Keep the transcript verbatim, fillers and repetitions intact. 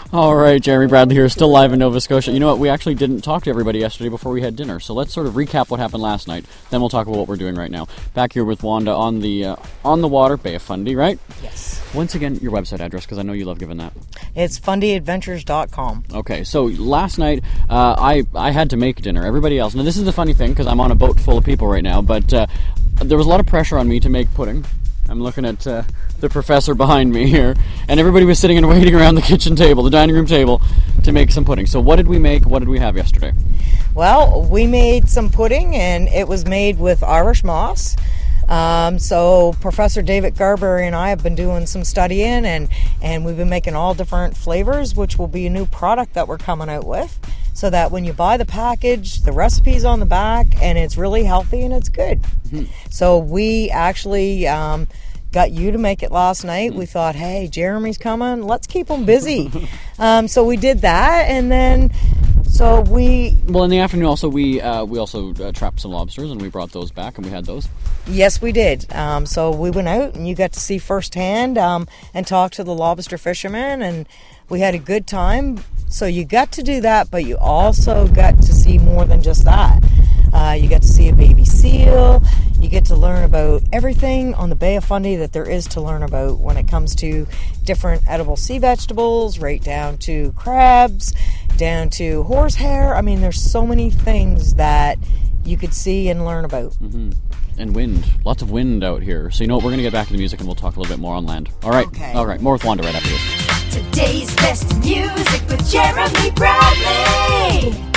All right, Jeremy Bradley here, still live in Nova Scotia. You know what? We actually didn't talk to everybody yesterday before we had dinner, so let's sort of recap what happened last night. Then we'll talk about what we're doing right now. Back here with Wanda on the uh, on the water, Bay of Fundy, right? Yes. Once again, your website address, because I know you love giving that. It's fundy adventures dot com. Okay, so last night uh, I I had to make dinner. Everybody else. Now this is the funny thing, because I'm on a boat full of people right now, but uh, there was a lot of pressure on me to make pudding. I'm looking at uh, the professor behind me here, and everybody was sitting and waiting around the kitchen table, the dining room table, to make some pudding. So what did we make? What did we have yesterday? Well, we made some pudding, and it was made with Irish moss. Um, so Professor David Garberry and I have been doing some studying, and, and we've been making all different flavors, which will be a new product that we're coming out with, so that when you buy the package, the recipe's on the back, and it's really healthy and it's good. Mm-hmm. So we actually um, got you to make it last night. Mm-hmm. We thought, hey, Jeremy's coming, let's keep him busy. um, so we did that, and then so we... Well, in the afternoon also, we uh, we also uh, trapped some lobsters, and we brought those back, and we had those. Yes, we did. Um, so we went out, and you got to see firsthand um, and talk to the lobster fishermen, and we had a good time. So you got to do that, but you also got to see more than just that. Uh, you got to see a baby seal. You get to learn about everything on the Bay of Fundy that there is to learn about when it comes to different edible sea vegetables, right down to crabs, down to horsehair. I mean, there's so many things that you could see and learn about. Mm-hmm. And wind. Lots of wind out here. So you know what? We're going to get back to the music, and we'll talk a little bit more on land. All right. Okay. All right. More with Wanda right after this. Today's best music with Jeremy Bradley.